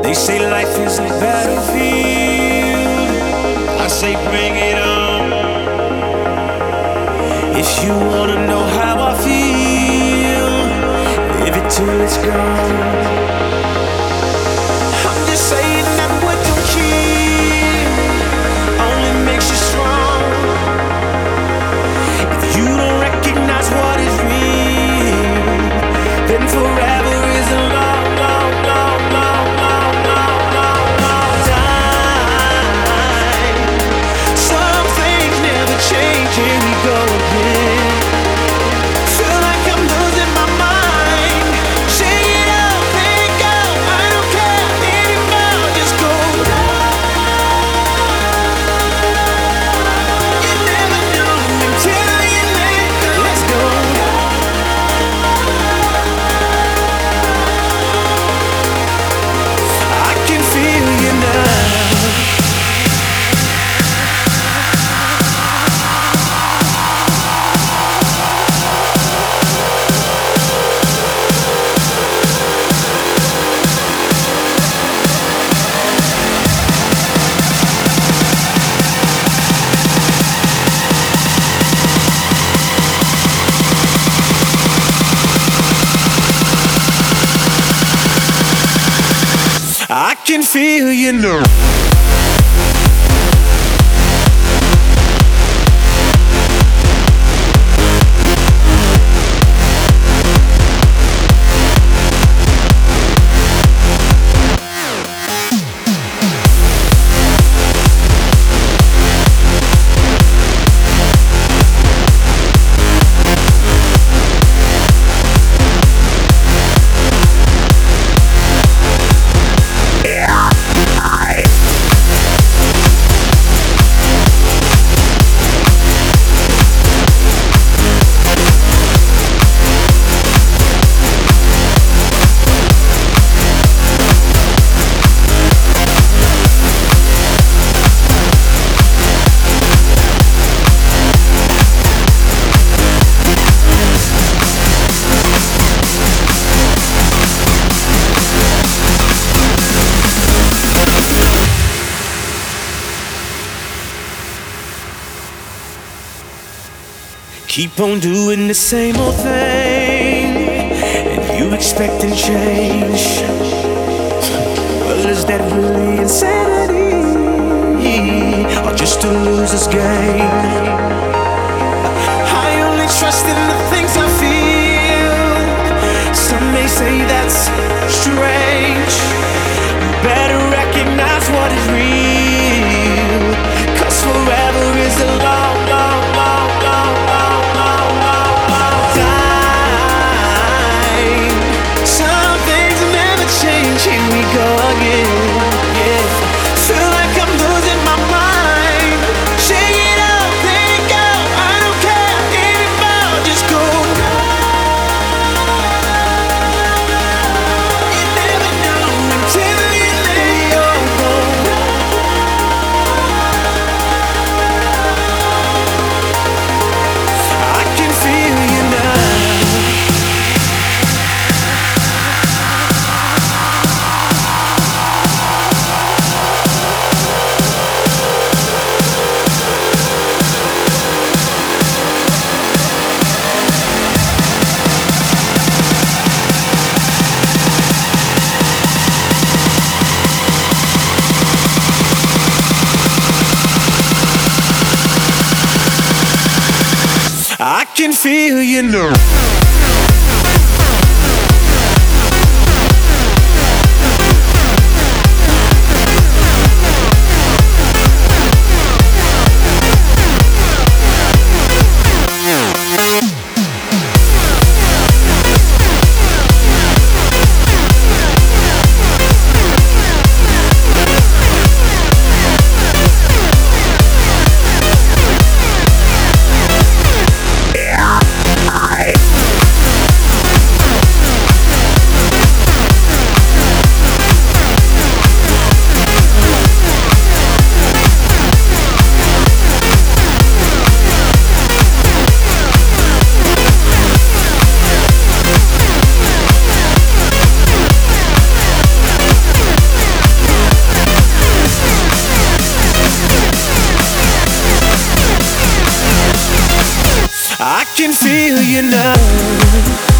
They say life is a battlefield. I say bring it on. If you wanna know how I feel, live it till it's gone. I'm just saying that what don't kill only makes you strong. If you don't recognize what is real, then forever is a long, long, long, long, long, long, long, long time. Some things never change, here we go again. Feel like I'm losing my mind. Shake it up, let it go. I don't care anymore, just go. You never know until you let go. Let's go. I can feel you now. I can feel you now. Keep on doing the same old thing, and you expecting change. Well, is that really insanity, or just a loser's game? I only trust in the things I feel. Some may say that's strange. Better recognize what is real, 'cause forever is a long, long, long, long, long, long, long, long time. Some things never change, here we go again. Yeah, feel like I'm losing my mind. Shake it up, let it go. I don't care anymore, just go. You never know until you let go. I can feel you now. I can feel you now. can feel your love.